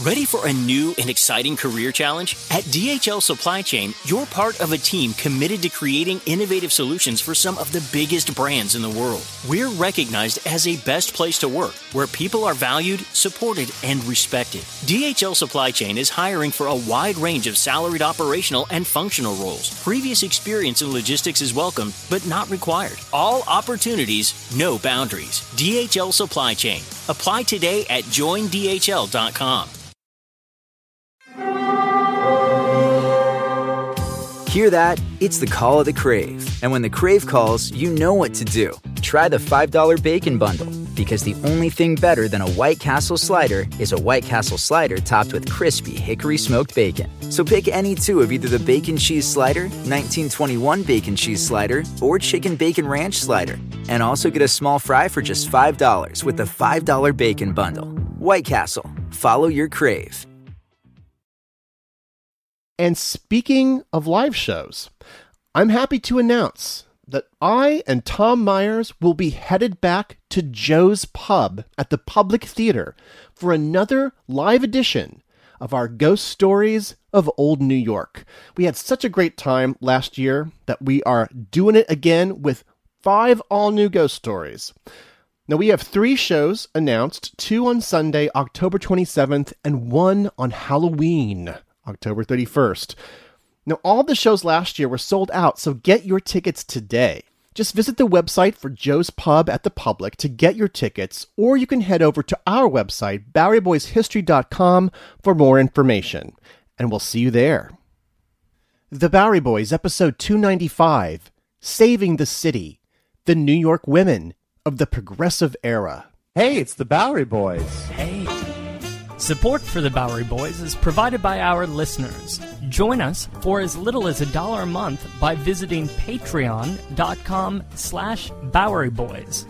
Ready for a new and exciting career challenge? At DHL Supply Chain, you're part of a team committed to creating innovative solutions for some of the biggest brands in the world. We're recognized as a best place to work, where people are valued, supported, and respected. DHL Supply Chain is hiring for a wide range of salaried operational and functional roles. Previous experience in logistics is welcome, but not required. All opportunities, no boundaries. DHL Supply Chain. Apply today at joindhl.com. Hear that? It's the call of the Crave. And when the Crave calls, you know what to do. Try the $5 Bacon Bundle, because the only thing better than a White Castle slider is a White Castle slider topped with crispy hickory smoked bacon. So pick any two of either the Bacon Cheese Slider, 1921 Bacon Cheese Slider, or Chicken Bacon Ranch Slider. And also get a small fry for just $5 with the $5 Bacon Bundle. White Castle. Follow your Crave. And speaking of live shows, I'm happy to announce that I and Tom Myers will be headed back to Joe's Pub at the Public Theater for another live edition of our Ghost Stories of Old New York. We had such a great time last year that we are doing it again with 5 all-new ghost stories. Now, we have 3 shows announced, 2 on Sunday, October 27th, and 1 on Halloween, October 31st. Now, all the shows last year were sold out, so get your tickets today. Just visit the website for Joe's Pub at the Public to get your tickets, or you can head over to our website, BoweryBoysHistory.com, for more information. And we'll see you there. The Bowery Boys, episode 295, Saving the City, the New York Women of the Progressive Era. Hey, it's the Bowery Boys. Hey. Support for the Bowery Boys is provided by our listeners. Join us for as little as $1 a month by visiting patreon.com/BoweryBoys.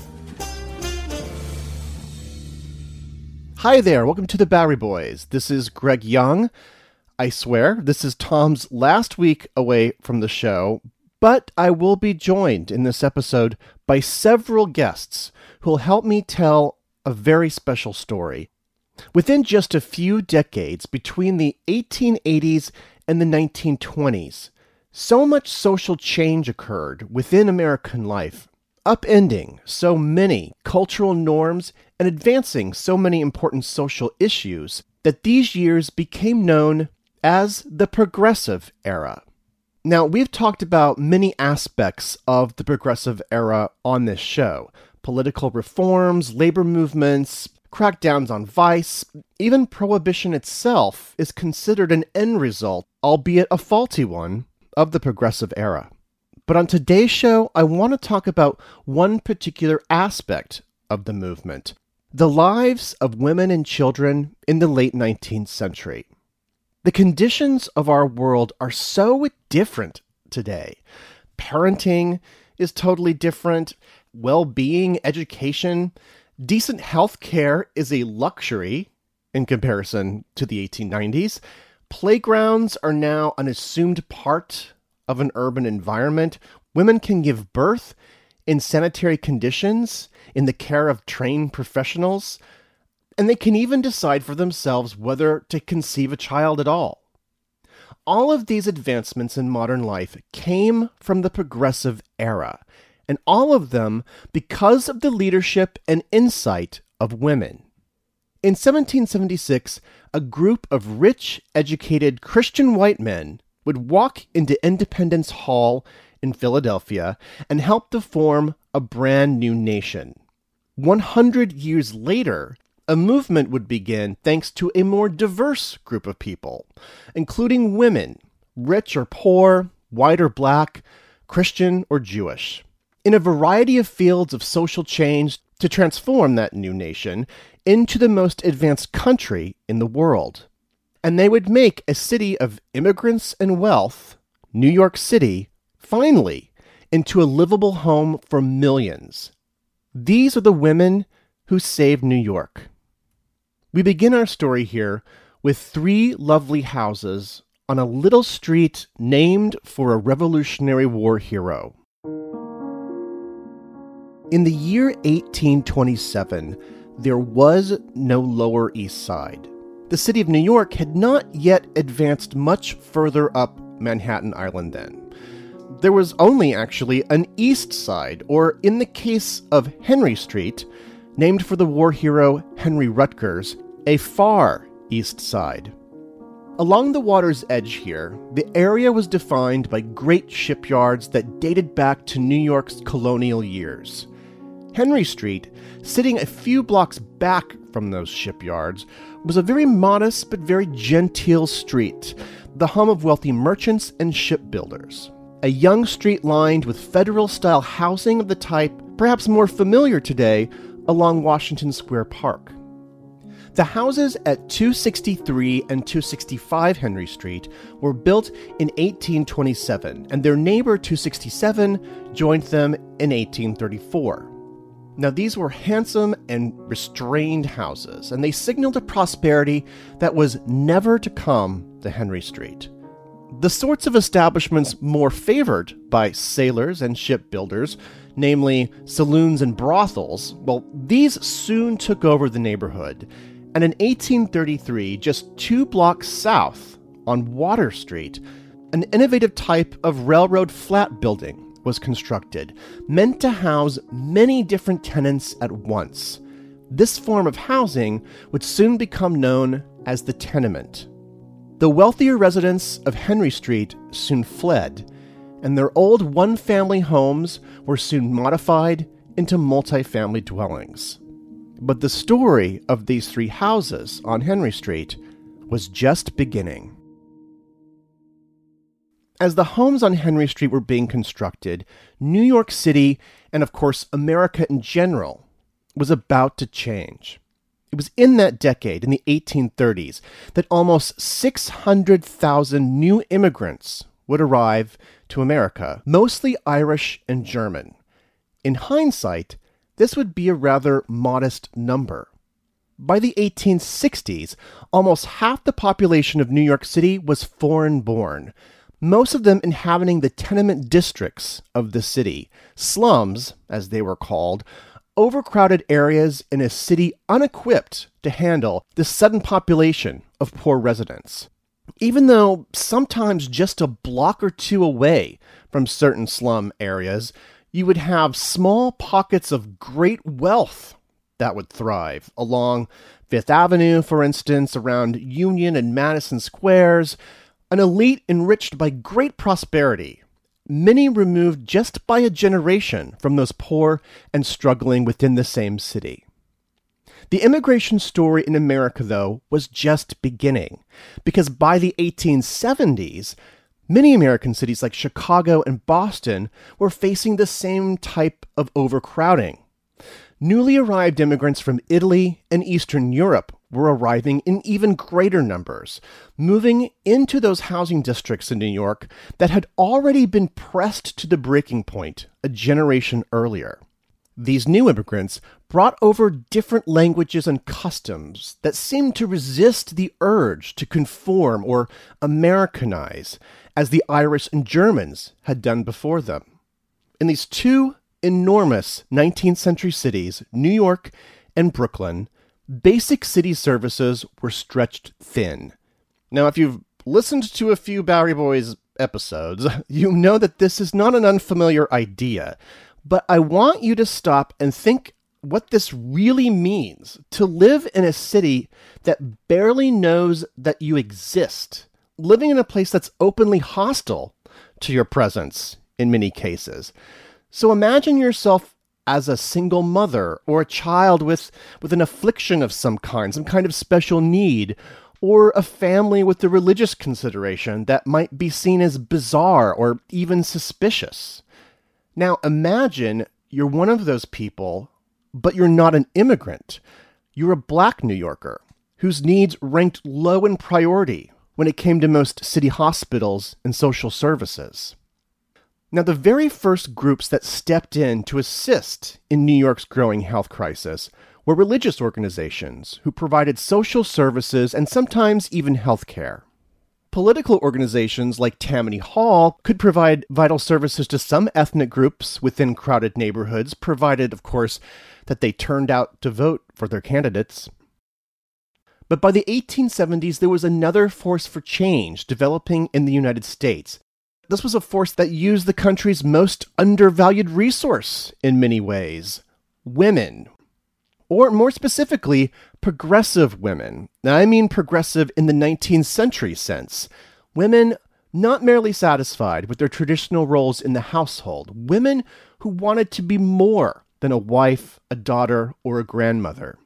Hi there, welcome to the Bowery Boys. This is Greg Young. I swear, this is Tom's last week away from the show, but I will be joined in this episode by several guests who will help me tell a very special story. Within just a few decades between the 1880s and the 1920s, so much social change occurred within American life, upending so many cultural norms and advancing so many important social issues that these years became known as the Progressive Era. Now, we've talked about many aspects of the Progressive Era on this show: political reforms, labor movements, crackdowns on vice. Even prohibition itself is considered an end result, albeit a faulty one, of the Progressive Era. But on today's show, I want to talk about one particular aspect of the movement: the lives of women and children in the late 19th century. The conditions of our world are so different today. Parenting is totally different. Well-being, education, decent health care is a luxury in comparison to the 1890s. Playgrounds are now an assumed part of an urban environment. Women can give birth in sanitary conditions, in the care of trained professionals, and they can even decide for themselves whether to conceive a child at all. All of these advancements in modern life came from the Progressive Era, and all of them because of the leadership and insight of women. In 1776, a group of rich, educated Christian white men would walk into Independence Hall in Philadelphia and help to form a brand new nation. 100 years later, a movement would begin thanks to a more diverse group of people, including women, rich or poor, white or black, Christian or Jewish, in a variety of fields of social change to transform that new nation into the most advanced country in the world. And they would make a city of immigrants and wealth, New York City, finally, into a livable home for millions. These are the women who saved New York. We begin our story here with 3 lovely houses on a little street named for a Revolutionary War hero. In the year 1827, there was no Lower East Side. The city of New York had not yet advanced much further up Manhattan Island then. There was only actually an east side, or in the case of Henry Street, named for the war hero Henry Rutgers, a far east side. Along the water's edge here, the area was defined by great shipyards that dated back to New York's colonial years. Henry Street, sitting a few blocks back from those shipyards, was a very modest but very genteel street, the home of wealthy merchants and shipbuilders. A young street lined with federal-style housing of the type perhaps more familiar today along Washington Square Park. The houses at 263 and 265 Henry Street were built in 1827, and their neighbor 267 joined them in 1834. Now, these were handsome and restrained houses, and they signaled a prosperity that was never to come to Henry Street. The sorts of establishments more favored by sailors and shipbuilders, namely saloons and brothels, well, these soon took over the neighborhood. And in 1833, just 2 blocks south, on Water Street, an innovative type of railroad flat building was constructed, meant to house many different tenants at once. This form of housing would soon become known as the tenement. The wealthier residents of Henry Street soon fled, and their old one-family homes were soon modified into multi-family dwellings. But the story of these 3 houses on Henry Street was just beginning. As the homes on Henry Street were being constructed, New York City, and of course America in general, was about to change. It was in that decade, in the 1830s, that almost 600,000 new immigrants would arrive to America, mostly Irish and German. In hindsight, this would be a rather modest number. By the 1860s, almost half the population of New York City was foreign-born, most of them inhabiting the tenement districts of the city, slums, as they were called, overcrowded areas in a city unequipped to handle the sudden population of poor residents. Even though sometimes just a block or 2 away from certain slum areas, you would have small pockets of great wealth that would thrive along Fifth Avenue, for instance, around Union and Madison Squares, an elite enriched by great prosperity, many removed just by a generation from those poor and struggling within the same city. The immigration story in America, though, was just beginning, because by the 1870s, many American cities like Chicago and Boston were facing the same type of overcrowding. Newly arrived immigrants from Italy and Eastern Europe were arriving in even greater numbers, moving into those housing districts in New York that had already been pressed to the breaking point a generation earlier. These new immigrants brought over different languages and customs that seemed to resist the urge to conform or Americanize, as the Irish and Germans had done before them. In these 2 enormous 19th century cities, New York and Brooklyn, basic city services were stretched thin. Now, if you've listened to a few Bowery Boys episodes, you know that this is not an unfamiliar idea, but I want you to stop and think what this really means to live in a city that barely knows that you exist, living in a place that's openly hostile to your presence in many cases. So imagine yourself as a single mother or a child with an affliction of some kind of special need, or a family with a religious consideration that might be seen as bizarre or even suspicious. Now imagine you're one of those people, but you're not an immigrant. You're a Black New Yorker whose needs ranked low in priority when it came to most city hospitals and social services. Now, the very first groups that stepped in to assist in New York's growing health crisis were religious organizations who provided social services and sometimes even health care. Political organizations like Tammany Hall could provide vital services to some ethnic groups within crowded neighborhoods, provided, of course, that they turned out to vote for their candidates. But by the 1870s, there was another force for change developing in the United States. This was a force that used the country's most undervalued resource in many ways, women. Or more specifically, progressive women. Now, I mean progressive in the 19th century sense. Women not merely satisfied with their traditional roles in the household. Women who wanted to be more than a wife, a daughter, or a grandmother.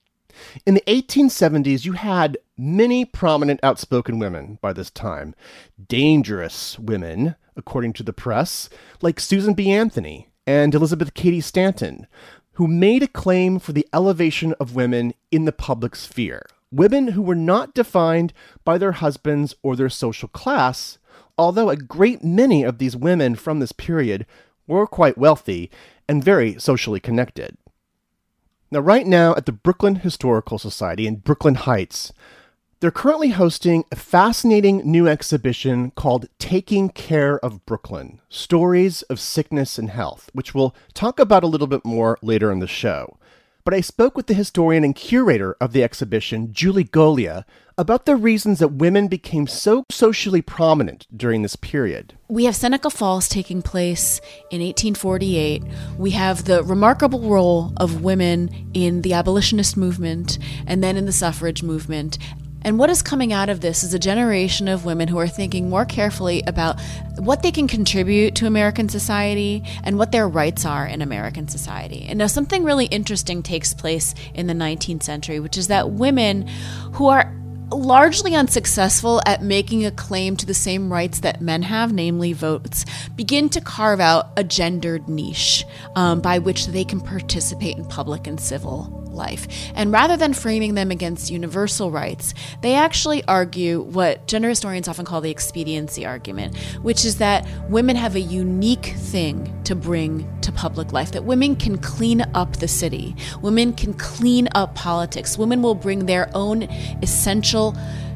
In the 1870s, you had many prominent outspoken women by this time. Dangerous women, according to the press, like Susan B. Anthony and Elizabeth Cady Stanton, who made a claim for the elevation of women in the public sphere. Women who were not defined by their husbands or their social class, although a great many of these women from this period were quite wealthy and very socially connected. Now, right now at the Brooklyn Historical Society in Brooklyn Heights, they're currently hosting a fascinating new exhibition called Taking Care of Brooklyn, Stories of Sickness and Health, which we'll talk about a little bit more later in the show. But I spoke with the historian and curator of the exhibition, Julie Golia, about the reasons that women became so socially prominent during this period. We have Seneca Falls taking place in 1848. We have the remarkable role of women in the abolitionist movement and then in the suffrage movement. And what is coming out of this is a generation of women who are thinking more carefully about what they can contribute to American society and what their rights are in American society. And now something really interesting takes place in the 19th century, which is that women who are largely unsuccessful at making a claim to the same rights that men have, namely votes, begin to carve out a gendered niche by which they can participate in public and civil life. And rather than framing them against universal rights, they actually argue what gender historians often call the expediency argument, which is that women have a unique thing to bring to public life, that women can clean up the city, women can clean up politics, women will bring their own essential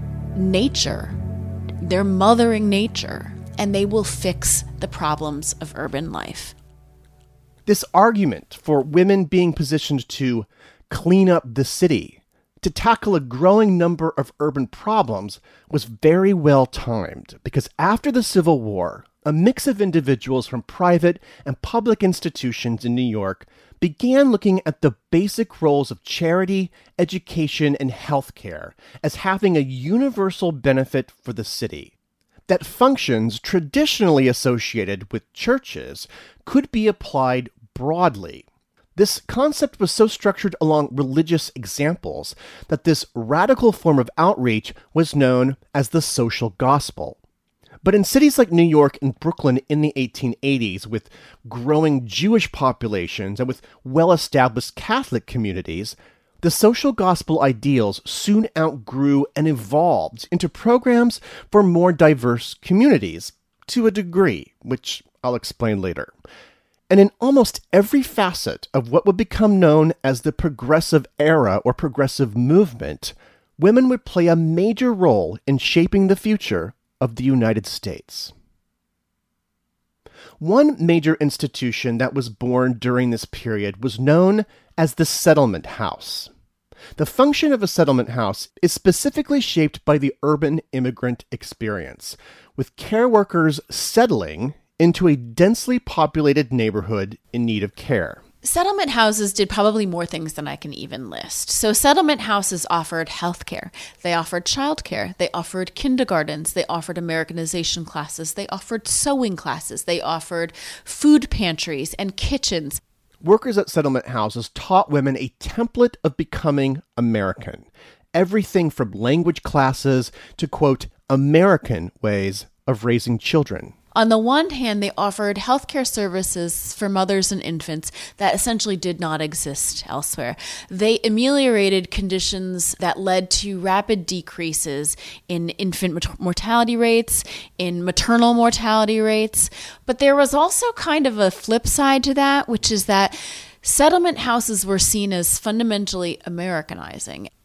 nature, their mothering nature, and they will fix the problems of urban life. This argument for women being positioned to clean up the city, to tackle a growing number of urban problems, was very well timed because after the Civil War, a mix of individuals from private and public institutions in New York began looking at the basic roles of charity, education, and healthcare as having a universal benefit for the city. That functions traditionally associated with churches could be applied broadly. This concept was so structured along religious examples that this radical form of outreach was known as the social gospel. But in cities like New York and Brooklyn in the 1880s, with growing Jewish populations and with well-established Catholic communities, the social gospel ideals soon outgrew and evolved into programs for more diverse communities, to a degree, which I'll explain later. And in almost every facet of what would become known as the progressive era or progressive movement, women would play a major role in shaping the future of the United States. One major institution that was born during this period was known as the settlement house. The function of a settlement house is specifically shaped by the urban immigrant experience, with care workers settling into a densely populated neighborhood in need of care. Settlement houses did probably more things than I can even list. So settlement houses offered healthcare, they offered childcare, they offered kindergartens, they offered Americanization classes, they offered sewing classes, they offered food pantries and kitchens. Workers at settlement houses taught women a template of becoming American. Everything from language classes to, quote, American ways of raising children. On the one hand, they offered healthcare services for mothers and infants that essentially did not exist elsewhere. They ameliorated conditions that led to rapid decreases in infant mortality rates, in maternal mortality rates. But there was also kind of a flip side to that, which is that settlement houses were seen as fundamentally Americanizing.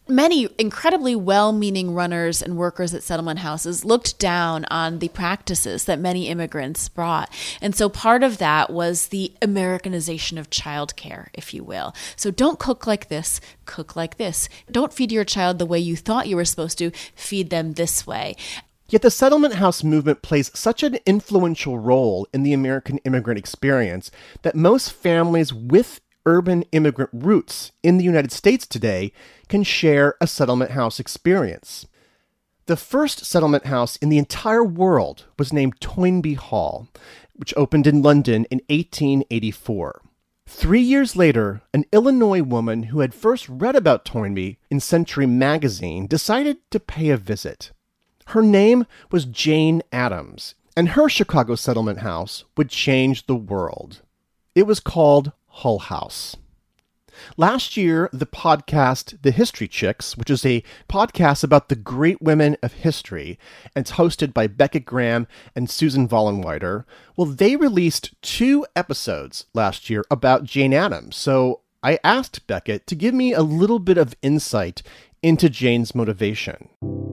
many incredibly well-meaning runners and workers at settlement houses looked down on the practices that many immigrants brought. And so part of that was the Americanization of childcare, if you will. So don't cook like this, cook like this. Don't feed your child the way you thought you were supposed to, feed them this way. Yet the settlement house movement plays such an influential role in the American immigrant experience that most families with urban immigrant roots in the United States today can share a settlement house experience. The first settlement house in the entire world was named Toynbee Hall, which opened in London in 1884. 3 years later, an Illinois woman who had first read about Toynbee in Century magazine decided to pay a visit. Her name was Jane Addams, and her Chicago settlement house would change the world. It was called Hull House. Last year, the podcast The History Chicks, which is a podcast about the great women of history, and it's hosted by Beckett Graham and Susan Vollenweider, well, they released 2 episodes last year about Jane Addams. So I asked Beckett to give me a little bit of insight into Jane's motivation.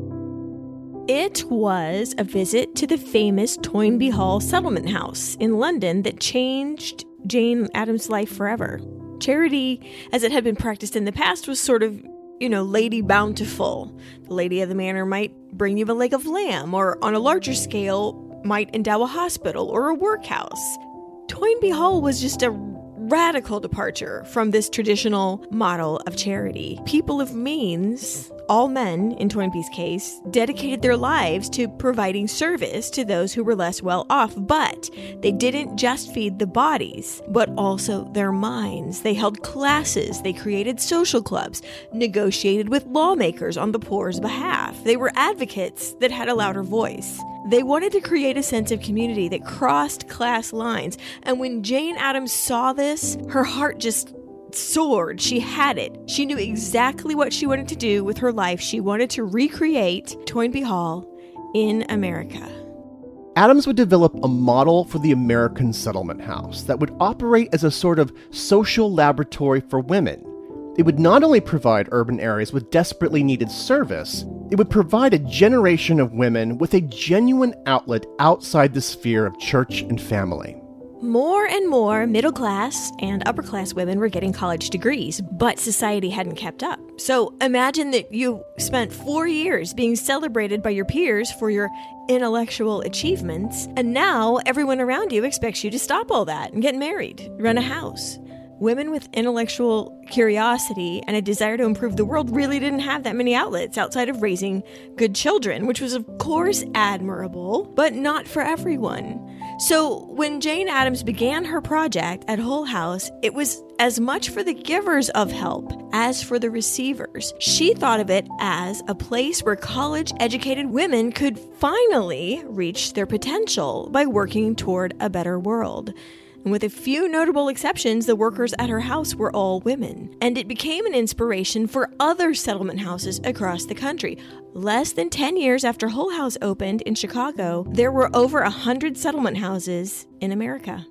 It was a visit to the famous Toynbee Hall settlement house in London that changed Jane Addams' life forever. Charity, as it had been practiced in the past, was sort of, Lady Bountiful. The lady of the manor might bring you a leg of lamb, or on a larger scale, might endow a hospital or a workhouse. Toynbee Hall was just a radical departure from this traditional model of charity. People of means, all men in Toynbee's case, dedicated their lives to providing service to those who were less well off, but they didn't just feed the bodies, but also their minds. They held classes, they created social clubs, negotiated with lawmakers on the poor's behalf. They were advocates that had a louder voice. They wanted to create a sense of community that crossed class lines, and when Jane Addams saw this, her heart just soared. She had it. She knew exactly what she wanted to do with her life. She wanted to recreate Toynbee Hall in America. Addams would develop a model for the American settlement house that would operate as a sort of social laboratory for women. It would not only provide urban areas with desperately needed service, it would provide a generation of women with a genuine outlet outside the sphere of church and family. More and more middle-class and upper-class women were getting college degrees, but society hadn't kept up. So imagine that you spent 4 years being celebrated by your peers for your intellectual achievements, and now everyone around you expects you to stop all that and get married, run a house. Women with intellectual curiosity and a desire to improve the world really didn't have that many outlets outside of raising good children, which was of course admirable, but not for everyone. So when Jane Addams began her project at Hull House, it was as much for the givers of help as for the receivers. She thought of it as a place where college-educated women could finally reach their potential by working toward a better world. And with a few notable exceptions, the workers at her house were all women. And it became an inspiration for other settlement houses across the country. Less than 10 years after Hull House opened in Chicago, there were over 100 settlement houses in America.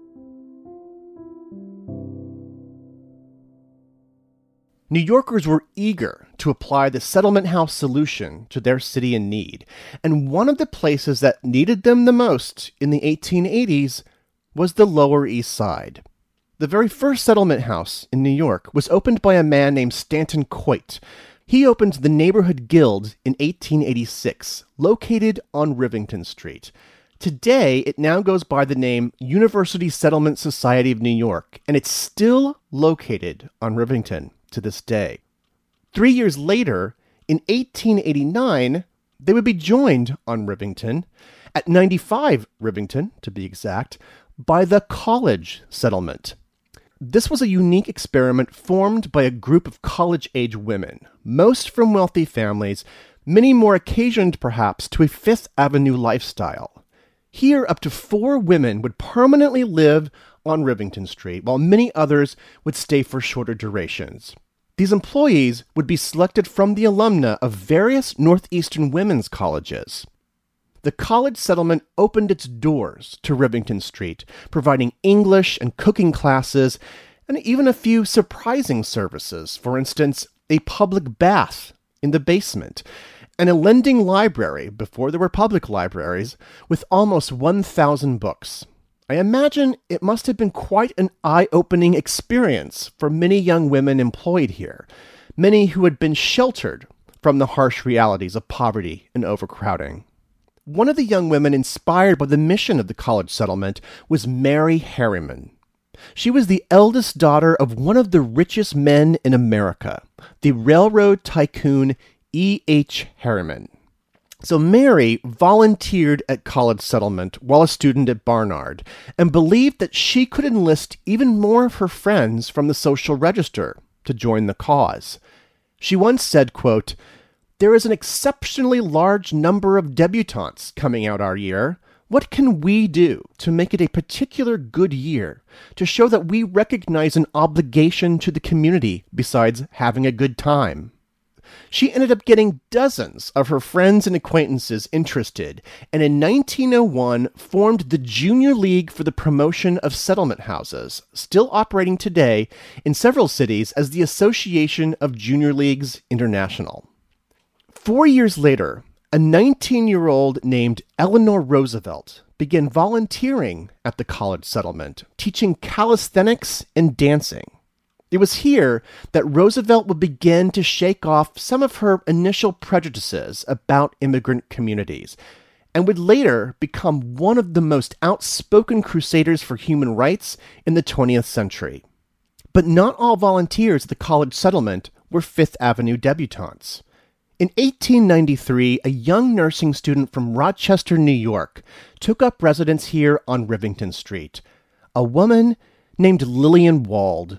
New Yorkers were eager to apply the settlement house solution to their city in need. And one of the places that needed them the most in the 1880s was the Lower East Side. The very first settlement house in New York was opened by a man named Stanton Coit. He opened the Neighborhood Guild in 1886, located on Rivington Street. Today, it now goes by the name University Settlement Society of New York, and it's still located on Rivington to this day. 3 years later, in 1889, they would be joined on Rivington, at 95 Rivington to be exact, by the College Settlement. This was a unique experiment formed by a group of college-age women, most from wealthy families, many more occasioned perhaps to a Fifth Avenue lifestyle. Here, up to 4 women would permanently live on Rivington Street, while many others would stay for shorter durations. These employees would be selected from the alumna of various Northeastern women's colleges. The college settlement opened its doors to Rivington Street, providing English and cooking classes, and even a few surprising services. For instance, a public bath in the basement, and a lending library, before there were public libraries, with almost 1,000 books. I imagine it must have been quite an eye-opening experience for many young women employed here, many who had been sheltered from the harsh realities of poverty and overcrowding. One of the young women inspired by the mission of the college settlement was Mary Harriman. She was the eldest daughter of one of the richest men in America, the railroad tycoon E.H. Harriman. So Mary volunteered at College Settlement while a student at Barnard and believed that she could enlist even more of her friends from the social register to join the cause. She once said, quote, "There is an exceptionally large number of debutantes coming out our year. What can we do to make it a particular good year, to show that we recognize an obligation to the community besides having a good time?" She ended up getting dozens of her friends and acquaintances interested, and in 1901 formed the Junior League for the Promotion of Settlement Houses, still operating today in several cities as the Association of Junior Leagues International. 4 years later, a 19-year-old named Eleanor Roosevelt began volunteering at the College Settlement, teaching calisthenics and dancing. It was here that Roosevelt would begin to shake off some of her initial prejudices about immigrant communities, and would later become one of the most outspoken crusaders for human rights in the 20th century. But not all volunteers at the College Settlement were Fifth Avenue debutantes. In 1893, a young nursing student from Rochester, New York, took up residence here on Rivington Street, a woman named Lillian Wald.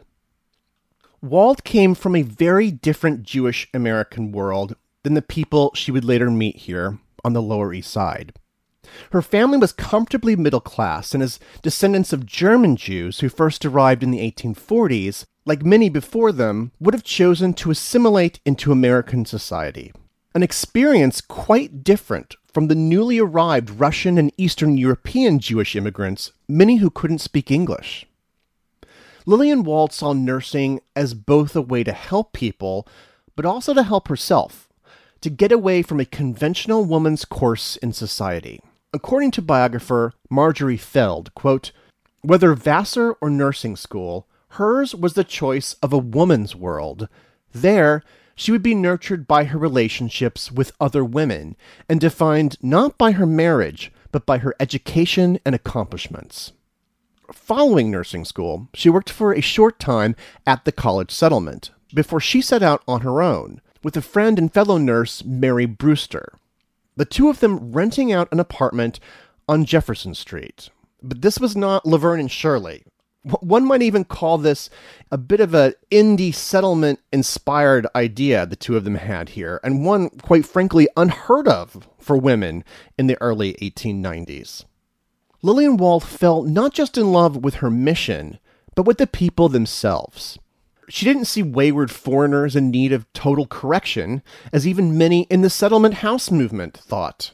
Wald came from a very different Jewish American world than the people she would later meet here on the Lower East Side. Her family was comfortably middle class and as descendants of German Jews who first arrived in the 1840s, like many before them, would have chosen to assimilate into American society. An experience quite different from the newly arrived Russian and Eastern European Jewish immigrants, many who couldn't speak English. Lillian Wald saw nursing as both a way to help people, but also to help herself, to get away from a conventional woman's course in society. According to biographer Marjorie Feld, quote, "Whether Vassar or nursing school, hers was the choice of a woman's world. There, she would be nurtured by her relationships with other women, and defined not by her marriage, but by her education and accomplishments." Following nursing school, she worked for a short time at the College Settlement, before she set out on her own, with a friend and fellow nurse, Mary Brewster. The two of them renting out an apartment on Jefferson Street. But this was not Laverne and Shirley. One might even call this a bit of an indie settlement-inspired idea the two of them had here, and one, quite frankly, unheard of for women in the early 1890s. Lillian Wald fell not just in love with her mission, but with the people themselves. She didn't see wayward foreigners in need of total correction, as even many in the settlement house movement thought.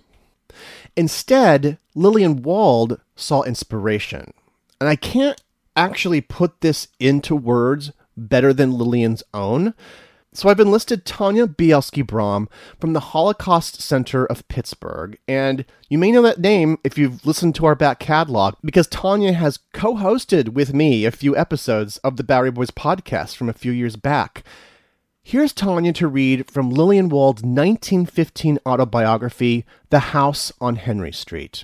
Instead, Lillian Wald saw inspiration. And I can't actually put this into words better than Lillian's own, so I've enlisted Tanya Bielski-Brom from the Holocaust Center of Pittsburgh, and you may know that name if you've listened to our back catalog, because Tanya has co-hosted with me a few episodes of the Bowery Boys podcast from a few years back. Here's Tanya to read from Lillian Wald's 1915 autobiography, The House on Henry Street.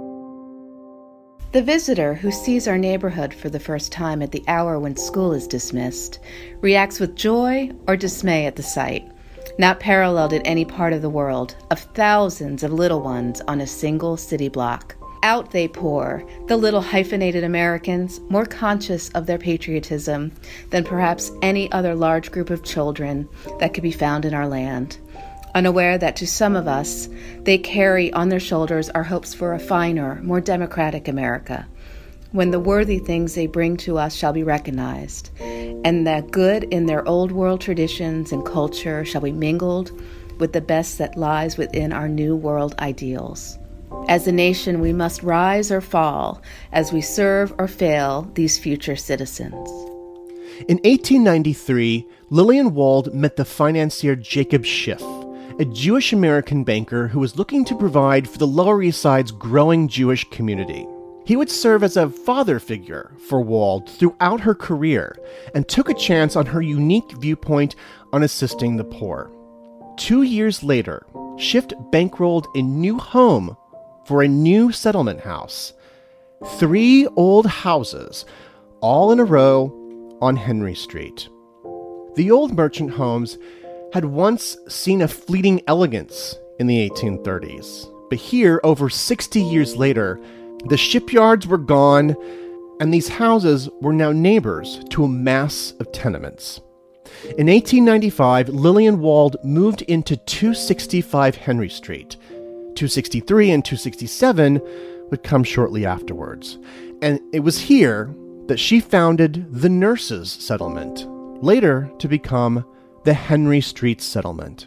The visitor who sees our neighborhood for the first time at the hour when school is dismissed reacts with joy or dismay at the sight, not paralleled in any part of the world, of thousands of little ones on a single city block. Out they pour, the little hyphenated Americans, more conscious of their patriotism than perhaps any other large group of children that could be found in our land. Unaware that to some of us, they carry on their shoulders our hopes for a finer, more democratic America, when the worthy things they bring to us shall be recognized, and that good in their old world traditions and culture shall be mingled with the best that lies within our new world ideals. As a nation, we must rise or fall as we serve or fail these future citizens. In 1893, Lillian Wald met the financier Jacob Schiff, a Jewish-American banker who was looking to provide for the Lower East Side's growing Jewish community. He would serve as a father figure for Wald throughout her career and took a chance on her unique viewpoint on assisting the poor. 2 years later, Schiff bankrolled a new home for a new settlement house. 3 old houses, all in a row on Henry Street. The old merchant homes had once seen a fleeting elegance in the 1830s, but here, over 60 years later, the shipyards were gone, and these houses were now neighbors to a mass of tenements. In 1895, Lillian Wald moved into 265 Henry Street. 263 and 267 would come shortly afterwards. And it was here that she founded the Nurses Settlement, later to become the Henry Street Settlement.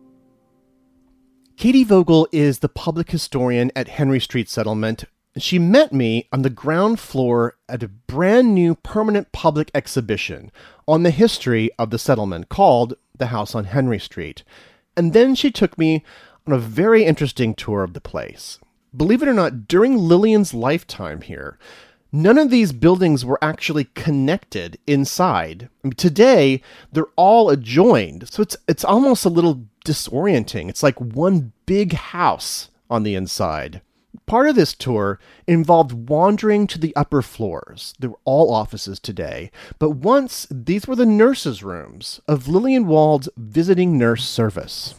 Katie Vogel is the public historian at Henry Street Settlement. She met me on the ground floor at a brand new permanent public exhibition on the history of the settlement called The House on Henry Street. And then she took me on a very interesting tour of the place. Believe it or not, during Lillian's lifetime here, none of these buildings were actually connected inside. I mean, today, they're all adjoined, so it's almost a little disorienting. It's like one big house on the inside. Part of this tour involved wandering to the upper floors. They were all offices today, but once these were the nurses' rooms of Lillian Wald's visiting nurse service.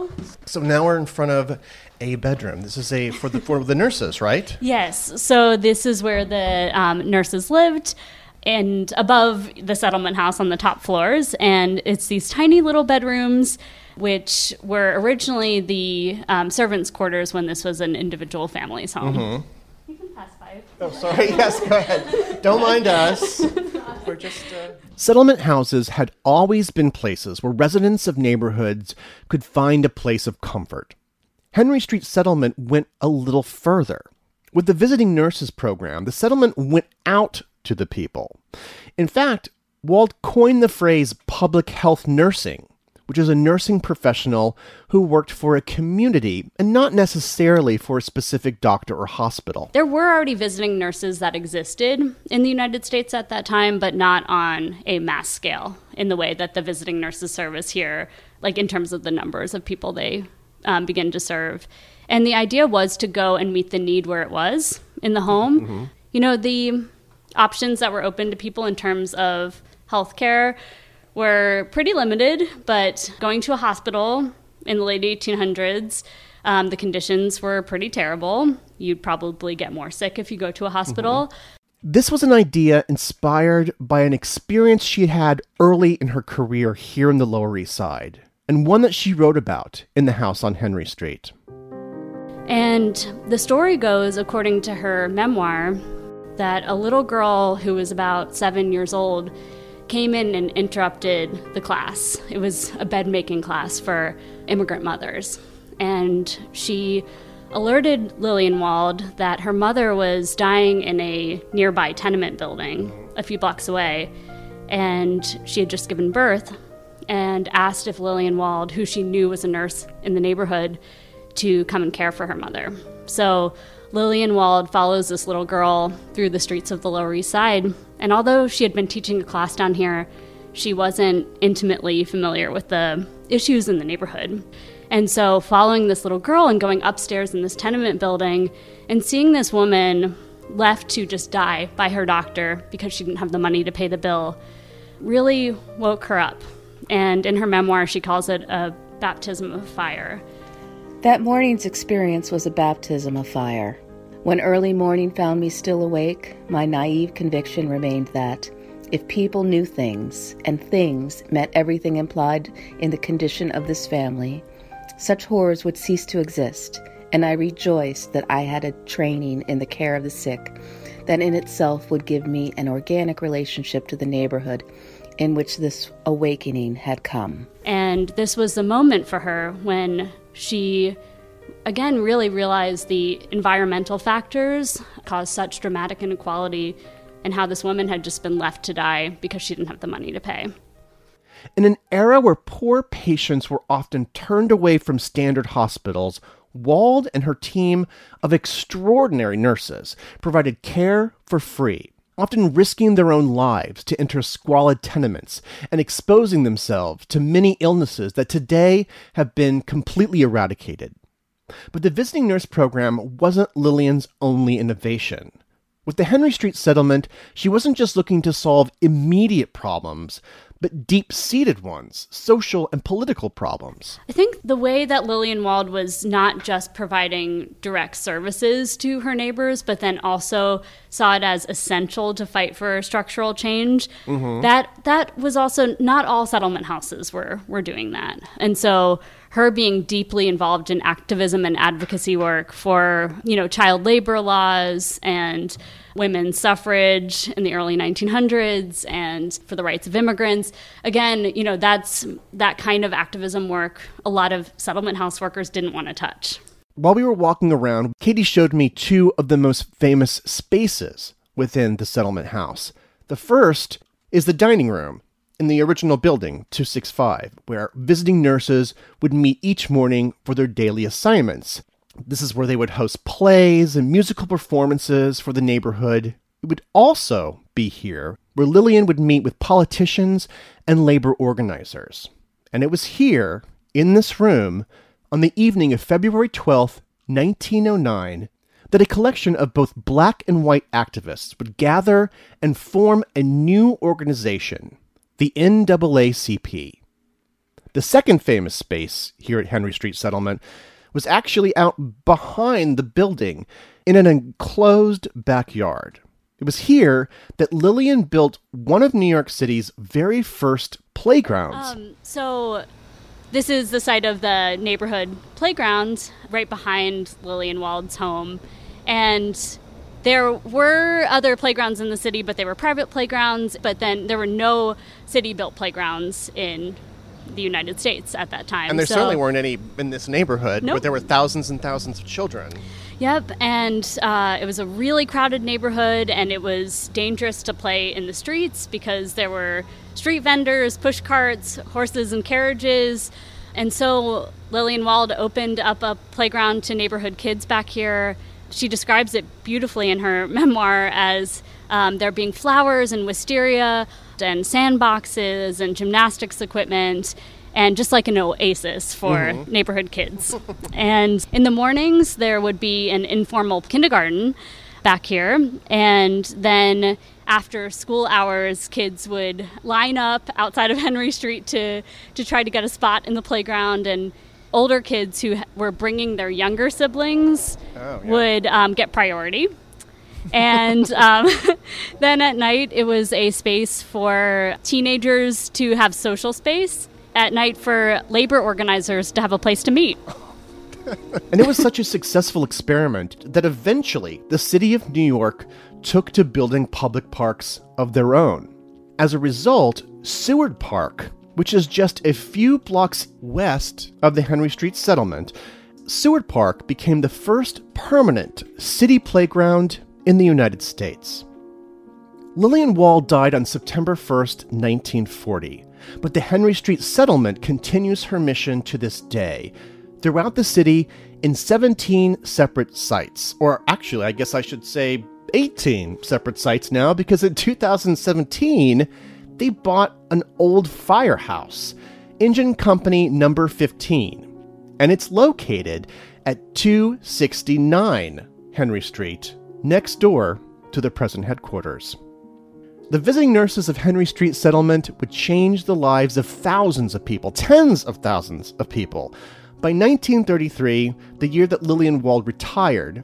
So now we're in front of a bedroom. This is for the nurses, right? Yes. So this is where the nurses lived, and above the settlement house on the top floors. And it's these tiny little bedrooms, which were originally the servants' quarters when this was an individual family's home. Mm-hmm. You can pass by. Oh, sorry. Yes, go ahead. Don't mind us. We're just... Settlement houses had always been places where residents of neighborhoods could find a place of comfort. Henry Street Settlement went a little further. With the Visiting Nurses program, the settlement went out to the people. In fact, Wald coined the phrase public health nursing, which is a nursing professional who worked for a community and not necessarily for a specific doctor or hospital. There were already visiting nurses that existed in the United States at that time, but not on a mass scale in the way that the visiting nurses service here, like in terms of the numbers of people they begin to serve. And the idea was to go and meet the need where it was in the home. Mm-hmm. You know, the options that were open to people in terms of healthcare were pretty limited, but going to a hospital in the late 1800s, the conditions were pretty terrible. You'd probably get more sick if you go to a hospital. Mm-hmm. This was an idea inspired by an experience she had had early in her career here in the Lower East Side, and one that she wrote about in The House on Henry Street. And the story goes, according to her memoir, that a little girl who was about 7 years old came in and interrupted the class. It was a bed-making class for immigrant mothers. And she alerted Lillian Wald that her mother was dying in a nearby tenement building a few blocks away, and she had just given birth, and asked if Lillian Wald, who she knew was a nurse in the neighborhood, to come and care for her mother. So Lillian Wald follows this little girl through the streets of the Lower East Side, and although she had been teaching a class down here, she wasn't intimately familiar with the issues in the neighborhood. And so following this little girl and going upstairs in this tenement building and seeing this woman left to just die by her doctor because she didn't have the money to pay the bill really woke her up. And in her memoir, she calls it a baptism of fire. That morning's experience was a baptism of fire. When early morning found me still awake, my naive conviction remained that if people knew things, and things meant everything implied in the condition of this family, such horrors would cease to exist, and I rejoiced that I had a training in the care of the sick that in itself would give me an organic relationship to the neighborhood in which this awakening had come. And this was the moment for her when she, again, really realized the environmental factors caused such dramatic inequality and how this woman had just been left to die because she didn't have the money to pay. In an era where poor patients were often turned away from standard hospitals, Wald and her team of extraordinary nurses provided care for free, often risking their own lives to enter squalid tenements and exposing themselves to many illnesses that today have been completely eradicated. But the visiting nurse program wasn't Lillian's only innovation. With the Henry Street settlement, she wasn't just looking to solve immediate problems, but deep-seated ones, social and political problems. I think the way that Lillian Wald was not just providing direct services to her neighbors, but then also saw it as essential to fight for structural change, that was also, not all settlement houses were doing that. And so her being deeply involved in activism and advocacy work for, child labor laws and women's suffrage in the early 1900s and for the rights of immigrants. Again, that's that kind of activism work a lot of settlement house workers didn't want to touch. While we were walking around, Katie showed me two of the most famous spaces within the settlement house. The first is the dining room in the original building, 265, where visiting nurses would meet each morning for their daily assignments. This is where they would host plays and musical performances for the neighborhood. It would also be here where Lillian would meet with politicians and labor organizers. And it was here, in this room, on the evening of February 12th, 1909, that a collection of both black and white activists would gather and form a new organization, the NAACP. The second famous space here at Henry Street Settlement was actually out behind the building in an enclosed backyard. It was here that Lillian built one of New York City's very first playgrounds. So this is the site of the neighborhood playground right behind Lillian Wald's home. And there were other playgrounds in the city, but they were private playgrounds. But then there were no city-built playgrounds in the United States at that time. And there certainly weren't any in this neighborhood, Nope. where there were thousands and thousands of children. Yep, and it was a really crowded neighborhood, and it was dangerous to play in the streets because there were street vendors, push carts, horses and carriages. And so Lillian Wald opened up a playground to neighborhood kids back here. She describes it beautifully in her memoir as there being flowers and wisteria and sandboxes and gymnastics equipment and just like an oasis for neighborhood kids. And in the mornings, there would be an informal kindergarten back here. And then after school hours, kids would line up outside of Henry Street to try to get a spot in the playground. And older kids who were bringing their younger siblings would get priority. And then at night, it was a space for teenagers to have social space. At night, for labor organizers to have a place to meet. And it was such a successful experiment that eventually the city of New York took to building public parks of their own. As a result, Seward Park, which is just a few blocks west of the Henry Street settlement, Seward Park became the first permanent city playground in the United States. Lillian Wald died on September 1st, 1940, but the Henry Street settlement continues her mission to this day, throughout the city in 17 separate sites. Or actually, I guess I should say 18 separate sites now, because in 2017, they bought an old firehouse, Engine Company number 15, and it's located at 269 Henry Street, next door to the present headquarters. The visiting nurses of Henry Street Settlement would change the lives of thousands of people, tens of thousands of people. By 1933, the year that Lillian Wald retired,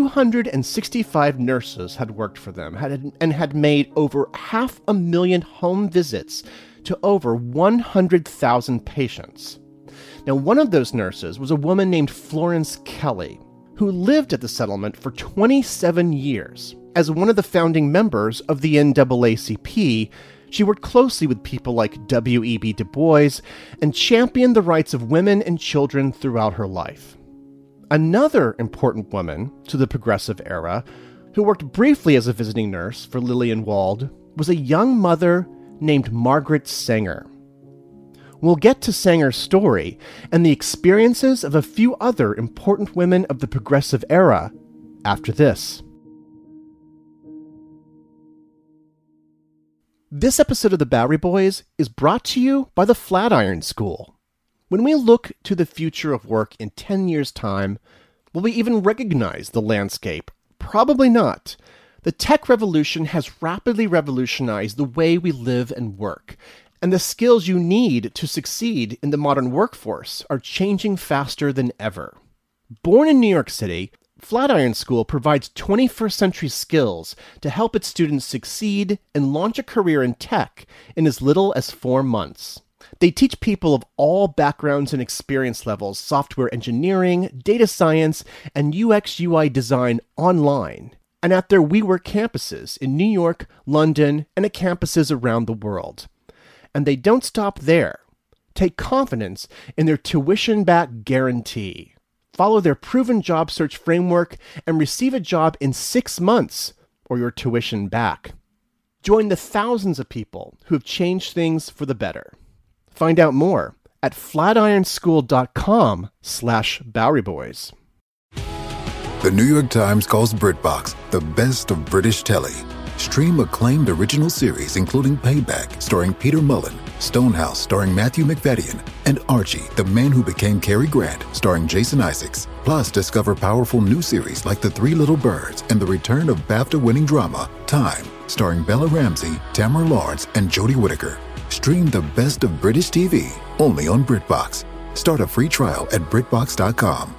265 nurses had worked for them and had made over 500,000 home visits to over 100,000 patients. Now, one of those nurses was a woman named Florence Kelly, who lived at the settlement for 27 years. As one of the founding members of the NAACP, she worked closely with people like W.E.B. Du Bois and championed the rights of women and children throughout her life. Another important woman to the Progressive era who worked briefly as a visiting nurse for Lillian Wald, was a young mother named Margaret Sanger. We'll get to Sanger's story and the experiences of a few other important women of the Progressive Era after this. This episode of the Bowery Boys is brought to you by the Flatiron School. When we look to the future of work in 10 years' time, will we even recognize the landscape? Probably not. The tech revolution has rapidly revolutionized the way we live and work, and the skills you need to succeed in the modern workforce are changing faster than ever. Born in New York City, Flatiron School provides 21st century skills to help its students succeed and launch a career in tech in as little as 4 months. They teach people of all backgrounds and experience levels software engineering, data science, and UX/UI design online, and at their WeWork campuses in New York, London, and at campuses around the world. And they don't stop there. Take confidence in their tuition-back guarantee. Follow their proven job search framework and receive a job in 6 months or your tuition back. Join the thousands of people who have changed things for the better. Find out more at flatironschool.com/BoweryBoys. The New York Times calls BritBox the best of British telly. Stream acclaimed original series including Payback, starring Peter Mullen, Stonehouse, starring Matthew McFadden, and Archie, the Man Who Became Cary Grant, starring Jason Isaacs. Plus, discover powerful new series like The Three Little Birds and the return of BAFTA-winning drama Time, starring Bella Ramsey, Tamara Lawrence, and Jodie Whittaker. Stream the best of British TV, only on BritBox. Start a free trial at BritBox.com.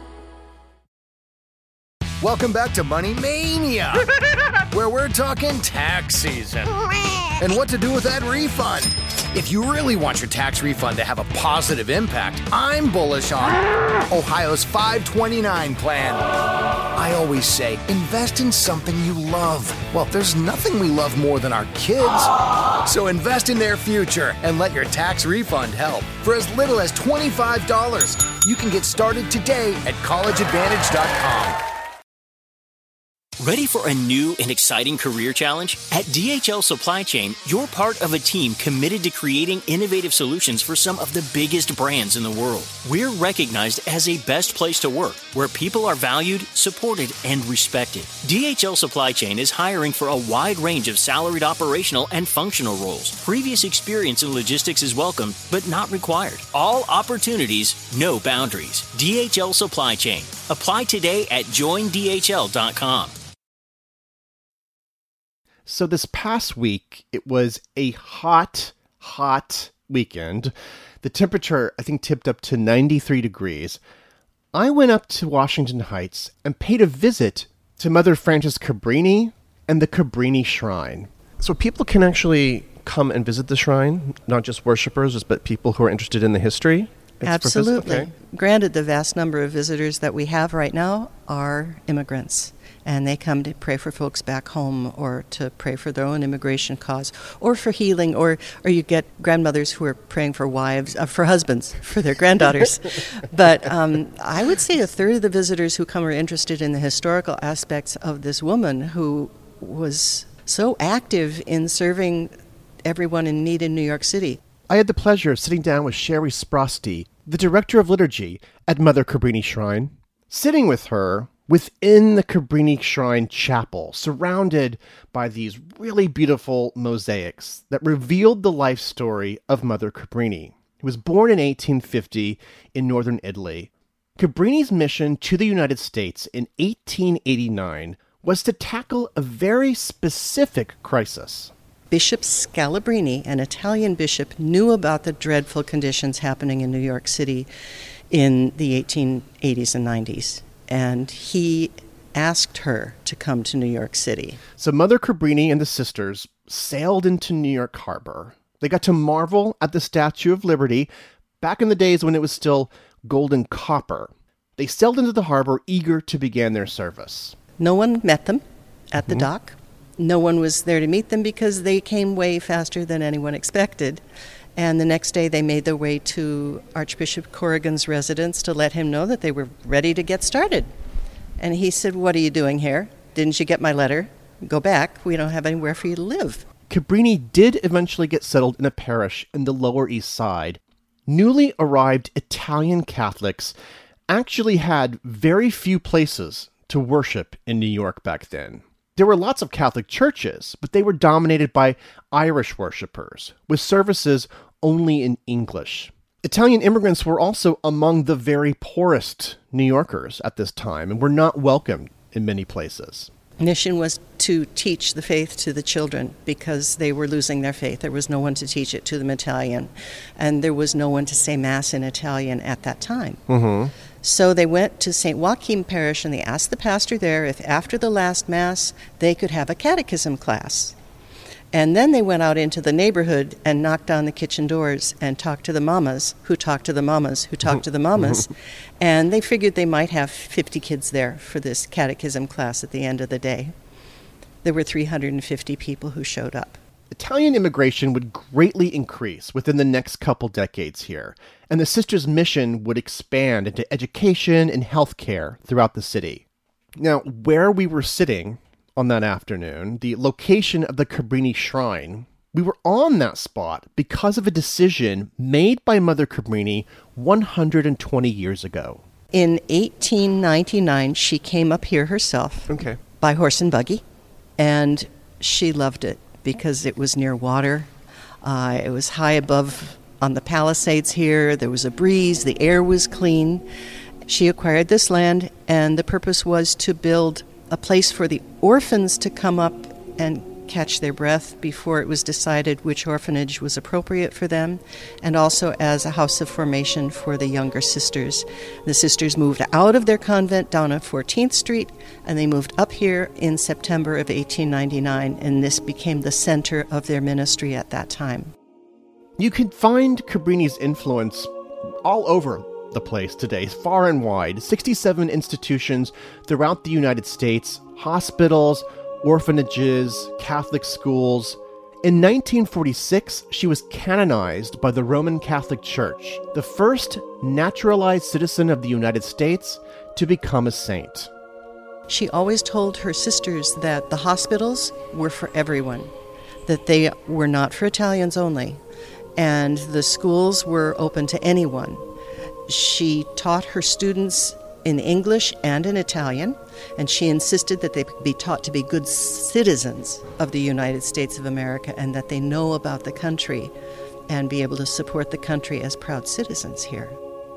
Welcome back to Money Mania, where we're talking tax season and what to do with that refund. If you really want your tax refund to have a positive impact, I'm bullish on Ohio's 529 plan. I always say, invest in something you love. Well, there's nothing we love more than our kids. So invest in their future and let your tax refund help. For as little as $25, you can get started today at collegeadvantage.com. Ready for a new and exciting career challenge? At DHL Supply Chain, you're part of a team committed to creating innovative solutions for some of the biggest brands in the world. We're recognized as a best place to work, where people are valued, supported, and respected. DHL Supply Chain is hiring for a wide range of salaried operational and functional roles. Previous experience in logistics is welcome, but not required. All opportunities, no boundaries. DHL Supply Chain. Apply today at joindhl.com. So this past week, it was a hot weekend. The temperature, I think, tipped up to 93 degrees. I went up to Washington Heights and paid a visit to Mother Frances Cabrini and the Cabrini Shrine. So people can actually come and visit the shrine, not just worshipers, but people who are interested in the history. Absolutely. Okay. Granted, the vast number of visitors that we have right now are immigrants, and they come to pray for folks back home or to pray for their own immigration cause or for healing, or you get grandmothers who are praying for wives, for husbands, for their granddaughters. But I would say a third of the visitors who come are interested in the historical aspects of this woman who was so active in serving everyone in need in New York City. I had the pleasure of sitting down with Sherry Sprosty, the director of liturgy at Mother Cabrini Shrine, sitting with her within the Cabrini Shrine chapel, surrounded by these really beautiful mosaics that revealed the life story of Mother Cabrini, who was born in 1850 in northern Italy. Cabrini's mission to the United States in 1889 was to tackle a very specific crisis. Bishop Scalabrini, an Italian bishop, knew about the dreadful conditions happening in New York City in the 1880s and 90s, and he asked her to come to New York City. So Mother Cabrini and the sisters sailed into New York Harbor. They got to marvel at the Statue of Liberty back in the days when it was still golden copper. They sailed into the harbor eager to begin their service. No one met them at the dock. No one was there to meet them because they came way faster than anyone expected. And the next day they made their way to Archbishop Corrigan's residence to let him know that they were ready to get started. And he said, "What are you doing here?" didn't you get my letter? Go back. We don't have anywhere for you to live. Cabrini did eventually get settled in a parish in the Lower East Side. Newly arrived Italian Catholics actually had very few places to worship in New York back then. There were lots of Catholic churches, but they were dominated by Irish worshippers, with services only in English. Italian immigrants were also among the very poorest New Yorkers at this time and were not welcomed in many places. Mission was to teach the faith to the children because they were losing their faith. There was no one to teach it to them Italian, and there was no one to say Mass in Italian at that time. Mm-hmm. So they went to St. Joachim Parish and they asked the pastor there if after the last Mass they could have a catechism class. And then they went out into the neighborhood and knocked on the kitchen doors and talked to the mamas, who talked to the mamas, who talked to the mamas. And they figured they might have 50 kids there for this catechism class at the end of the day. There were 350 people who showed up. Italian immigration would greatly increase within the next couple decades here, and the Sisters' mission would expand into education and healthcare throughout the city. Now, where we were sitting on that afternoon, the location of the Cabrini Shrine, we were on that spot because of a decision made by Mother Cabrini 120 years ago. In 1899, she came up here herself by horse and buggy, and she loved it because it was near water. It was high above on the Palisades here. There was a breeze. The air was clean. She acquired this land, and the purpose was to build a place for the orphans to come up and catch their breath before it was decided which orphanage was appropriate for them, and also as a house of formation for the younger sisters. The sisters moved out of their convent down on 14th Street, and they moved up here in September of 1899, and this became the center of their ministry at that time. You can find Cabrini's influence all over the place today, far and wide. 67 institutions throughout the United States, hospitals, orphanages, Catholic schools. In 1946, she was canonized by the Roman Catholic Church, the first naturalized citizen of the United States to become a saint. She always told her sisters that the hospitals were for everyone, that they were not for Italians only, and the schools were open to anyone. She taught her students in English and in Italian, and she insisted that they be taught to be good citizens of the United States of America and that they know about the country and be able to support the country as proud citizens here.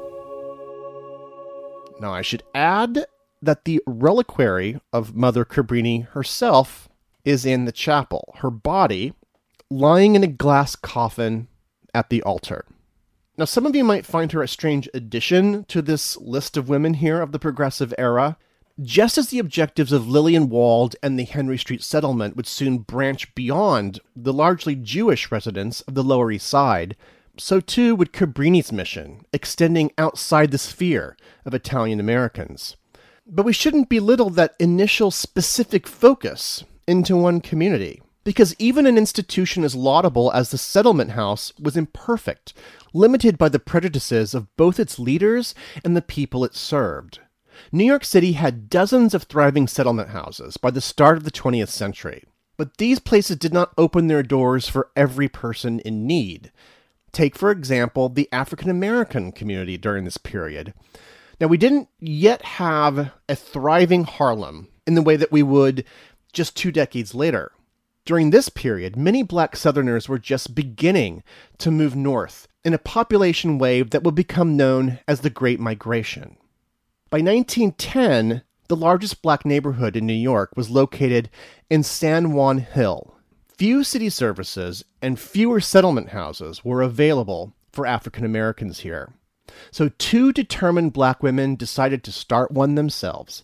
Now, I should add that the reliquary of Mother Cabrini herself is in the chapel, her body lying in a glass coffin at the altar. Now, some of you might find her a strange addition to this list of women here of the Progressive era. Just as the objectives of Lillian Wald and the Henry Street settlement would soon branch beyond the largely Jewish residents of the Lower East Side, so too would Cabrini's mission, extending outside the sphere of Italian Americans. But we shouldn't belittle that initial specific focus into one community, because even an institution as laudable as the Settlement House was imperfect, limited by the prejudices of both its leaders and the people it served. New York City had dozens of thriving settlement houses by the start of the 20th century, but these places did not open their doors for every person in need. Take, for example, the African American community during this period. Now, we didn't yet have a thriving Harlem in the way that we would just 2 decades later. During this period, many black Southerners were just beginning to move north in a population wave that would become known as the Great Migration. By 1910, the largest black neighborhood in New York was located in San Juan Hill. Few city services and fewer settlement houses were available for African Americans here. So 2 determined black women decided to start one themselves.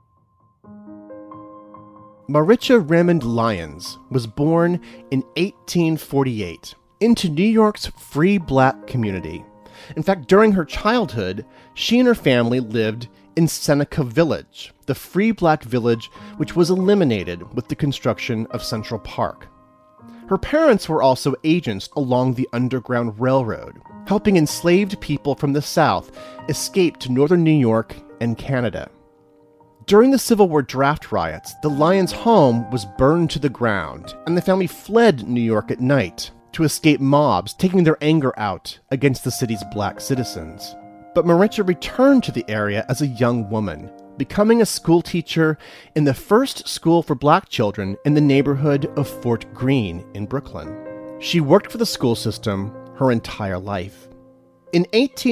Maricha Raymond Lyons was born in 1848 into New York's free black community. In fact, during her childhood, she and her family lived in Seneca Village, the free black village which was eliminated with the construction of Central Park. Her parents were also agents along the Underground Railroad, helping enslaved people from the South escape to northern New York and Canada. during the Civil War draft riots, the Lyons home was burned to the ground, and the family fled New York at night to escape mobs taking their anger out against the city's black citizens. But Maricha returned to the area as a young woman, becoming a school teacher in the first school for black children in the neighborhood of Fort Greene in Brooklyn. She worked for the school system her entire life. In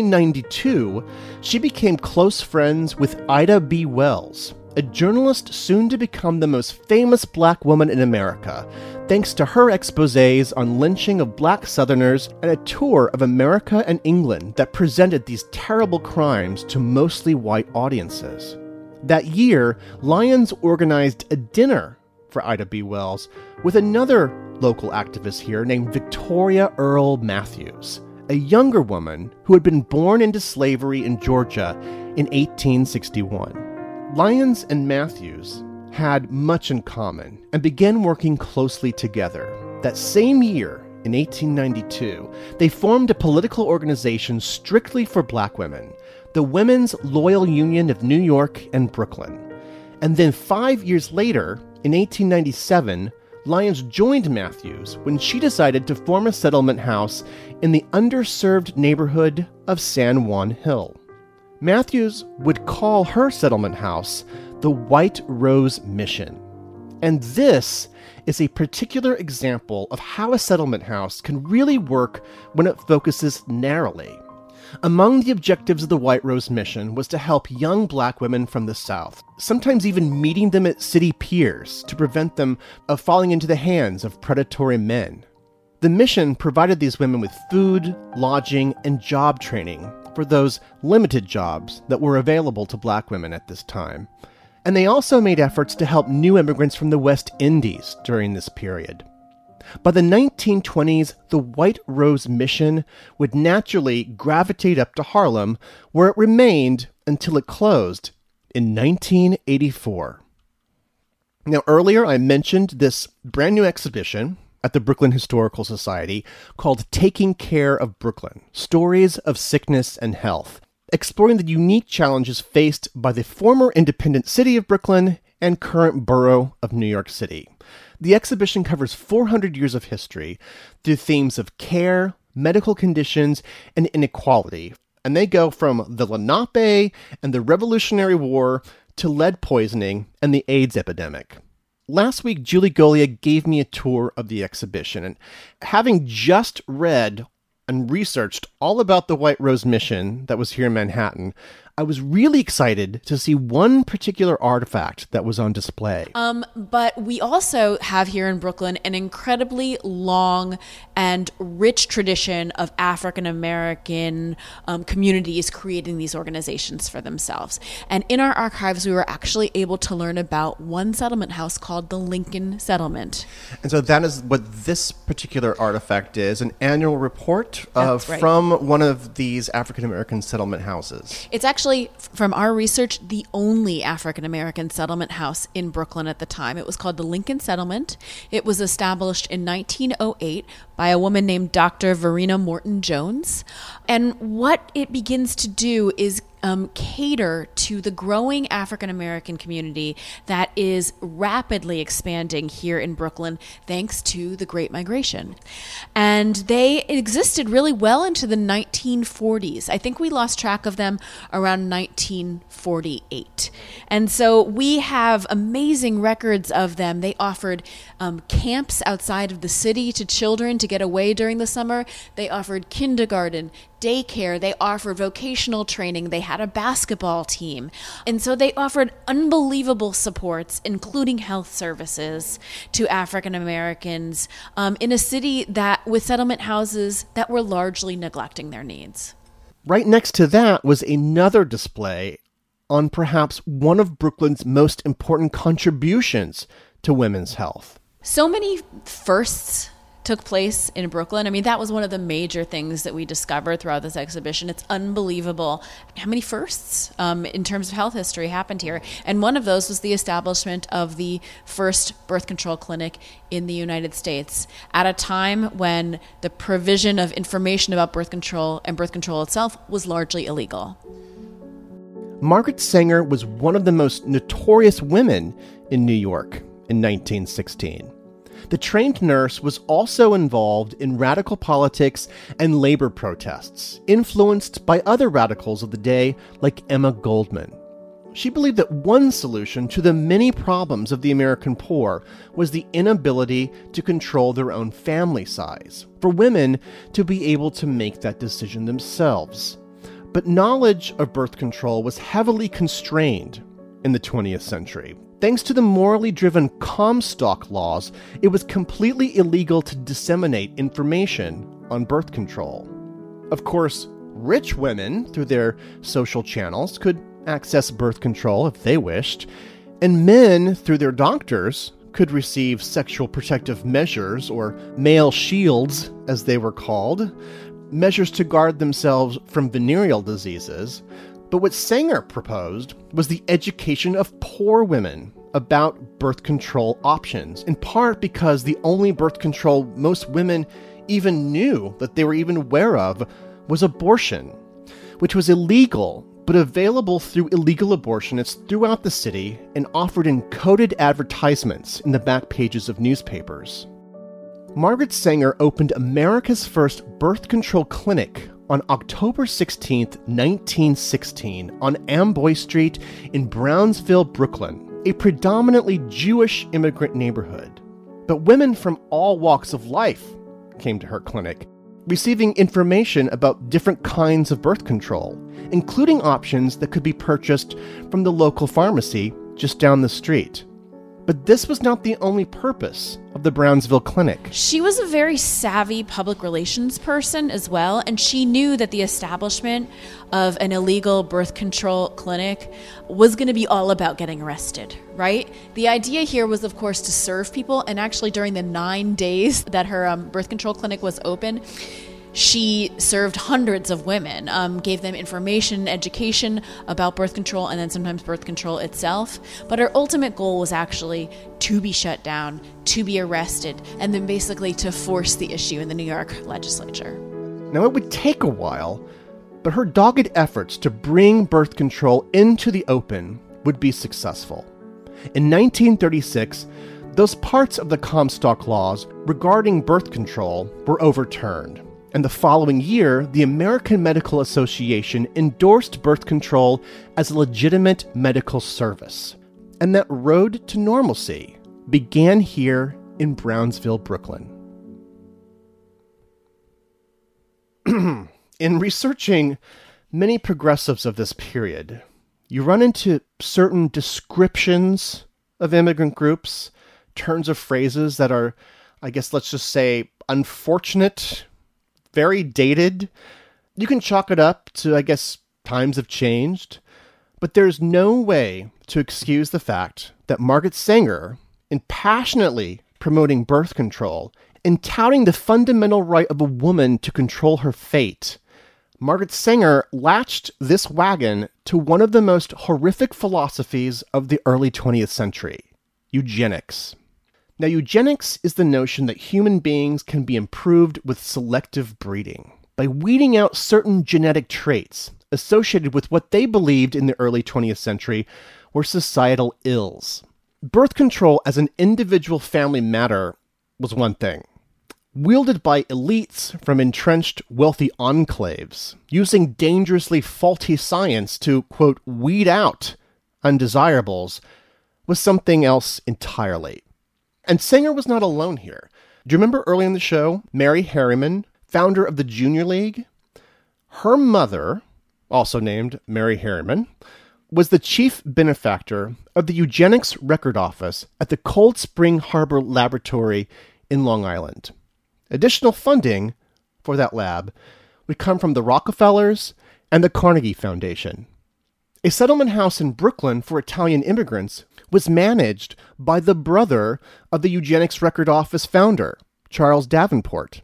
1892, she became close friends with Ida B. Wells, a journalist soon to become the most famous black woman in America, thanks to her exposés on lynching of black Southerners and a tour of America and England that presented these terrible crimes to mostly white audiences. That year, Lyons organized a dinner for Ida B. Wells with another local activist here named Victoria Earle Matthews, a younger woman who had been born into slavery in Georgia in 1861. Lyons and Matthews had much in common and began working closely together. That same year, in 1892, they formed a political organization strictly for black women, the Women's Loyal Union of New York and Brooklyn. And then 5 years later, in 1897, Lyons joined Matthews when she decided to form a settlement house in the underserved neighborhood of San Juan Hill. Matthews would call her settlement house the White Rose Mission. And this is a particular example of how a settlement house can really work when it focuses narrowly. Among the objectives of the White Rose Mission was to help young black women from the South, sometimes even meeting them at city piers to prevent them of falling into the hands of predatory men. The mission provided these women with food, lodging, and job training for those limited jobs that were available to black women at this time. And they also made efforts to help new immigrants from the West Indies during this period. By the 1920s, the White Rose Mission would naturally gravitate up to Harlem, where it remained until it closed in 1984. Now, earlier I mentioned this brand new exhibition at the Brooklyn Historical Society called Taking Care of Brooklyn, Stories of Sickness and Health, exploring the unique challenges faced by the former independent city of Brooklyn and current borough of New York City. The exhibition covers 400 years of history through themes of care, medical conditions, and inequality. And they go from the Lenape and the Revolutionary War to lead poisoning and the AIDS epidemic. Last week, Julie Golia gave me a tour of the exhibition, and having just read and researched all about the White Rose Mission that was here in Manhattan, I was really excited to see one particular artifact that was on display. But we also have here in Brooklyn an incredibly long and rich tradition of African-American communities creating these organizations for themselves. And in our archives, we were actually able to learn about one settlement house called the Lincoln Settlement. And so that is what this particular artifact is, an annual report Right. from one of these African-American settlement houses. It's actually, from our research, the only African-American settlement house in Brooklyn at the time. It was called the Lincoln Settlement. It was established in 1908 by a woman named Dr. Verena Morton Jones. And what it begins to do is cater to the growing African-American community that is rapidly expanding here in Brooklyn thanks to the Great Migration. And they existed really well into the 1940s. I think we lost track of them around 1948. And so we have amazing records of them. They offered camps outside of the city to children to get away during the summer. They offered kindergarten, daycare, they offered vocational training, they had a basketball team. And so they offered unbelievable supports, including health services, to African Americans in a city that with settlement houses that were largely neglecting their needs. Right next to that was another display on perhaps one of Brooklyn's most important contributions to women's health. So many firsts took place in Brooklyn. I mean, that was one of the major things that we discovered throughout this exhibition. It's unbelievable how many firsts in terms of health history happened here. And one of those was the establishment of the first birth control clinic in the United States at a time when the provision of information about birth control and birth control itself was largely illegal. Margaret Sanger was one of the most notorious women in New York in 1916. The trained nurse was also involved in radical politics and labor protests, influenced by other radicals of the day like Emma Goldman. She believed that one solution to the many problems of the American poor was the inability to control their own family size, for women to be able to make that decision themselves. But knowledge of birth control was heavily constrained in the 20th century. Thanks to the morally driven Comstock laws, it was completely illegal to disseminate information on birth control. Of course, rich women, through their social channels, could access birth control if they wished, and men, through their doctors, could receive sexual protective measures, or male shields, as they were called, measures to guard themselves from venereal diseases. But what Sanger proposed was the education of poor women about birth control options, in part because the only birth control most women even knew that they were even aware of was abortion, which was illegal but available through illegal abortionists throughout the city and offered in coded advertisements in the back pages of newspapers. Margaret Sanger opened America's first birth control clinic on October 16, 1916, on Amboy Street in Brownsville, Brooklyn, a predominantly Jewish immigrant neighborhood. But women from all walks of life came to her clinic, receiving information about different kinds of birth control, including options that could be purchased from the local pharmacy just down the street. But this was not the only purpose of the Brownsville Clinic. She was a very savvy public relations person as well, and she knew that the establishment of an illegal birth control clinic was going to be all about getting arrested, right? The idea here was, of course, to serve people, and actually during the 9 days that her birth control clinic was open, she served hundreds of women, gave them information, education about birth control, and then sometimes birth control itself. But her ultimate goal was actually to be shut down, to be arrested, and then basically to force the issue in the New York legislature. Now, it would take a while, but her dogged efforts to bring birth control into the open would be successful. In 1936, those parts of the Comstock laws regarding birth control were overturned. And the following year, the American Medical Association endorsed birth control as a legitimate medical service. And that road to normalcy began here in Brownsville, Brooklyn. In researching many progressives of this period, you run into certain descriptions of immigrant groups, turns of phrases that are, I guess let's just say, unfortunate, very dated. You can chalk it up to, I guess, times have changed, but there's no way to excuse the fact that Margaret Sanger, in passionately promoting birth control and touting the fundamental right of a woman to control her fate, Margaret Sanger latched this wagon to one of the most horrific philosophies of the early 20th century, eugenics. Now, eugenics is the notion that human beings can be improved with selective breeding by weeding out certain genetic traits associated with what they believed in the early 20th century were societal ills. Birth control as an individual family matter was one thing, wielded by elites from entrenched wealthy enclaves, using dangerously faulty science to, quote, weed out undesirables, was something else entirely. And Sanger was not alone here. Do you remember early in the show, Mary Harriman, founder of the Junior League? Her mother, also named Mary Harriman, was the chief benefactor of the eugenics record office at the Cold Spring Harbor Laboratory in Long Island. Additional funding for that lab would come from the Rockefellers and the Carnegie Foundation. A settlement house in Brooklyn for Italian immigrants was managed by the brother of the eugenics record office founder, Charles Davenport.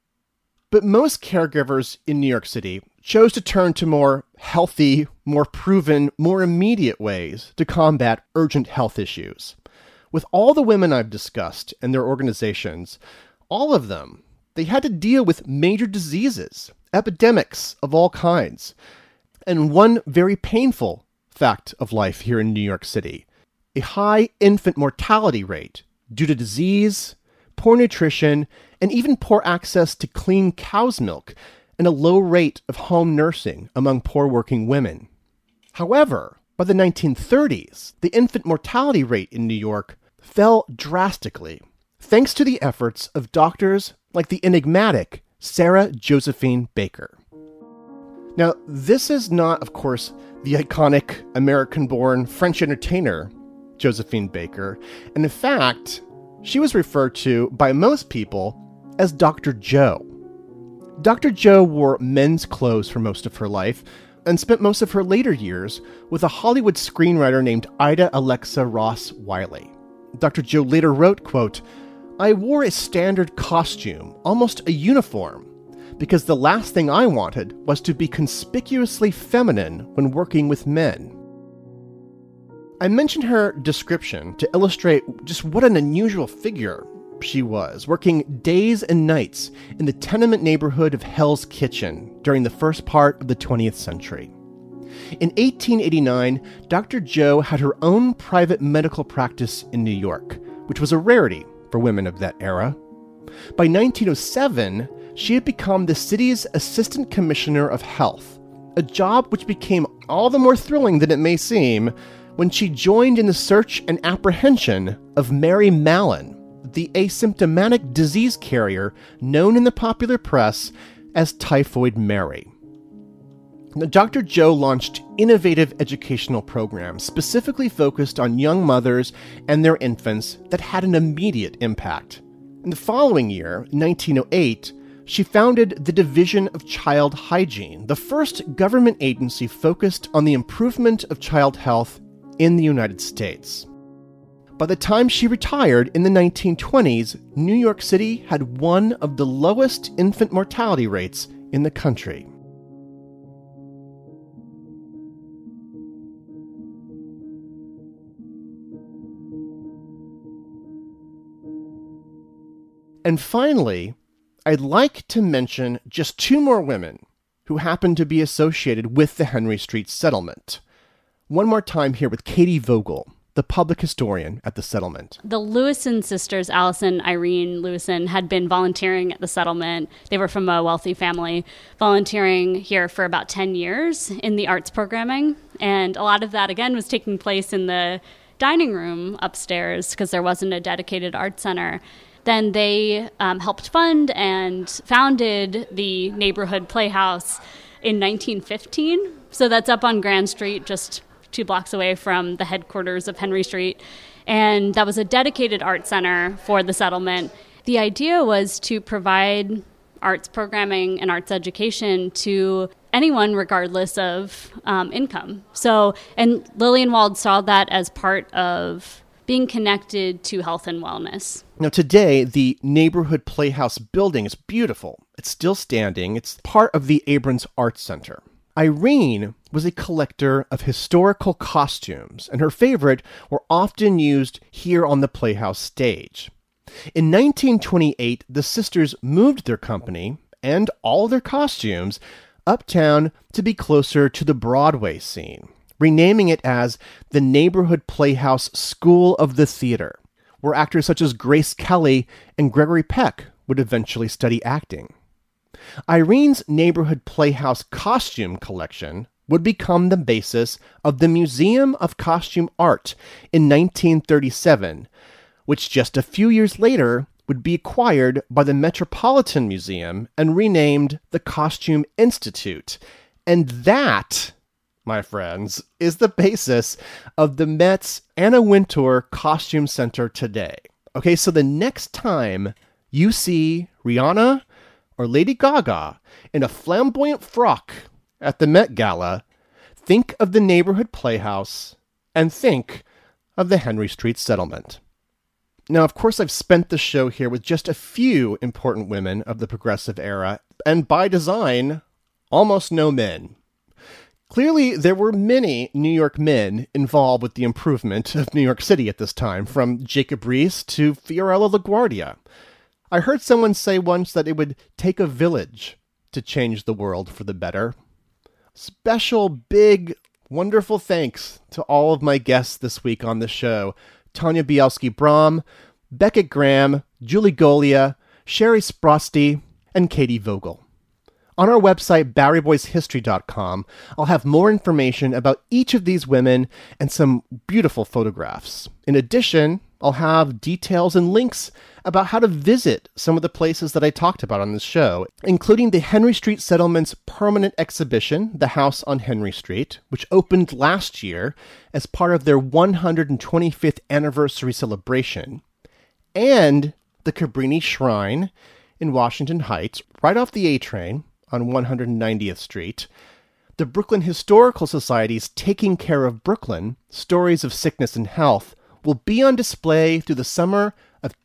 But most caregivers in New York City chose to turn to more healthy, more proven, more immediate ways to combat urgent health issues. With all the women I've discussed and their organizations, all of them, they had to deal with major diseases, epidemics of all kinds. And one very painful fact of life here in New York City: a high infant mortality rate due to disease, poor nutrition, and even poor access to clean cow's milk, and a low rate of home nursing among poor working women. However, by the 1930s, the infant mortality rate in New York fell drastically, thanks to the efforts of doctors like the enigmatic Sarah Josephine Baker. Now, this is not, of course, the iconic American-born French entertainer Josephine Baker, and in fact, she was referred to by most people as Dr. Joe. Dr. Joe wore men's clothes for most of her life and spent most of her later years with a Hollywood screenwriter named Ida Alexa Ross Wiley. Dr. Joe later wrote, quote, "I wore a standard costume, almost a uniform, because the last thing I wanted was to be conspicuously feminine when working with men." I mentioned her description to illustrate just what an unusual figure she was, working days and nights in the tenement neighborhood of Hell's Kitchen during the first part of the 20th century. In 1889, Dr. Joe had her own private medical practice in New York, which was a rarity for women of that era. By 1907, she had become the city's Assistant Commissioner of Health, a job which became all the more thrilling than it may seem when she joined in the search and apprehension of Mary Mallon, the asymptomatic disease carrier known in the popular press as Typhoid Mary. Now, Dr. Joe launched innovative educational programs specifically focused on young mothers and their infants that had an immediate impact. In the following year, 1908, she founded the Division of Child Hygiene, the first government agency focused on the improvement of child health in the United States. By the time she retired in the 1920s, New York City had one of the lowest infant mortality rates in the country. And finally, I'd like to mention just two more women who happen to be associated with the Henry Street settlement. One more time here with Katie Vogel, the public historian at the settlement. The Lewison sisters, Allison, Irene Lewison, had been volunteering at the settlement. They were from a wealthy family, volunteering here for about 10 years in the arts programming. And a lot of that, again, was taking place in the dining room upstairs because there wasn't a dedicated art center. Then they helped fund and founded the neighborhood playhouse in 1915. So that's up on Grand Street, just 2 blocks away from the headquarters of Henry Street. And that was a dedicated art center for the settlement. The idea was to provide arts programming and arts education to anyone regardless of income. So, and Lilienwald saw that as part of being connected to health and wellness. Now today, the neighborhood playhouse building is beautiful. It's still standing. It's part of the Abrams Arts Center. Irene was a collector of historical costumes, and her favorite were often used here on the playhouse stage. In 1928, the sisters moved their company and all their costumes uptown to be closer to the Broadway scene, renaming it as the Neighborhood Playhouse School of the Theater, where actors such as Grace Kelly and Gregory Peck would eventually study acting. Irene's Neighborhood Playhouse costume collection would become the basis of the Museum of Costume Art in 1937, which just a few years later would be acquired by the Metropolitan Museum and renamed the Costume Institute. And that, my friends, is the basis of the Met's Anna Wintour Costume Center today. Okay, so the next time you see Rihanna or Lady Gaga in a flamboyant frock at the Met Gala, think of the Neighborhood Playhouse and think of the Henry Street settlement. Now, of course, I've spent the show here with just a few important women of the Progressive era, and by design, almost no men. Clearly, there were many New York men involved with the improvement of New York City at this time, from Jacob Riis to Fiorello LaGuardia. I heard someone say once that it would take a village to change the world for the better. Special, big, Wonderful thanks to all of my guests this week on the show. Tanya Bielski-Brom, Beckett Graham, Julie Golia, Sherry Sprosty, and Katie Vogel. On our website, BoweryBoysHistory.com, I'll have more information about each of these women and some beautiful photographs. In addition, I'll have details and links about how to visit some of the places that I talked about on this show, including the Henry Street Settlement's permanent exhibition, The House on Henry Street, which opened last year as part of their 125th anniversary celebration, and the Cabrini Shrine in Washington Heights, right off the A train on 190th Street. The Brooklyn Historical Society's Taking Care of Brooklyn, Stories of Sickness and Health, will be on display through the summer of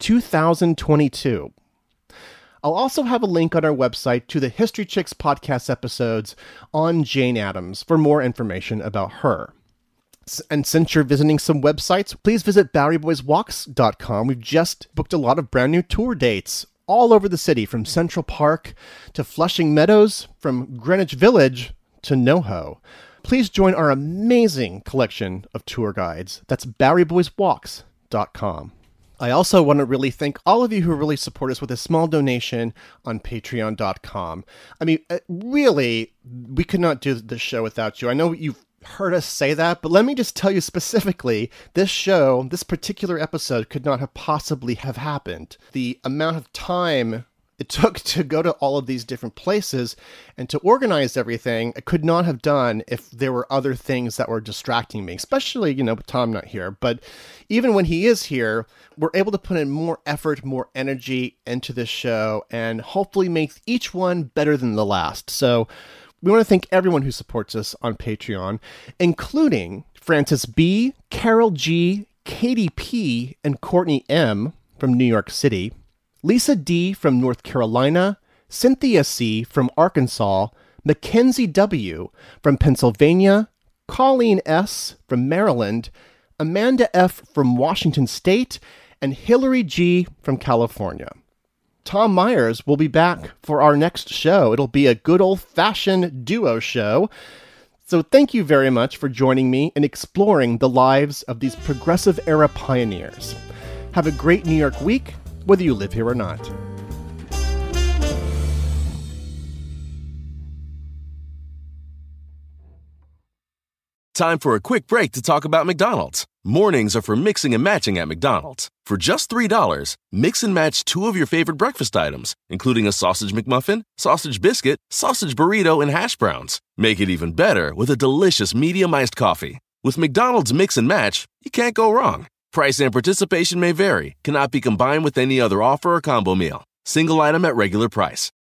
2022. I'll also have a link on our website to the History Chicks podcast episodes on Jane Addams for more information about her. And since you're visiting some websites, please visit BoweryBoysWalks.com. We've just booked a lot of brand new tour dates all over the city, from Central Park to Flushing Meadows, from Greenwich Village to NoHo. Please join our amazing collection of tour guides. That's BoweryBoysWalks.com. I also want to really thank all of you who really support us with a small donation on Patreon.com. I mean, really, we could not do this show without you. I know you've heard us say that, but let me just tell you specifically, this show, this particular episode could not have possibly have happened. The amount of time it took to go to all of these different places and to organize everything, I could not have done if there were other things that were distracting me, especially, with Tom not here. But even when he is here, we're able to put in more effort, more energy into this show, and hopefully make each one better than the last. So we want to thank everyone who supports us on Patreon, including Francis B., Carol G., Katie P., and Courtney M. from New York City, Lisa D. from North Carolina, Cynthia C. from Arkansas, Mackenzie W. from Pennsylvania, Colleen S. from Maryland, Amanda F. from Washington State, and Hillary G. from California. Tom Myers will be back for our next show. It'll be a good old-fashioned duo show. So thank you very much for joining me in exploring the lives of these progressive-era pioneers. Have a great New York week, whether you live here or not. Time for a quick break to talk about McDonald's. Mornings are for mixing and matching at McDonald's. For just $3, mix and match two of your favorite breakfast items, including a sausage McMuffin, sausage biscuit, sausage burrito, and hash browns. Make it even better with a delicious medium iced coffee. With McDonald's Mix and Match, you can't go wrong. Price and participation may vary, cannot be combined with any other offer or combo meal. Single item at regular price.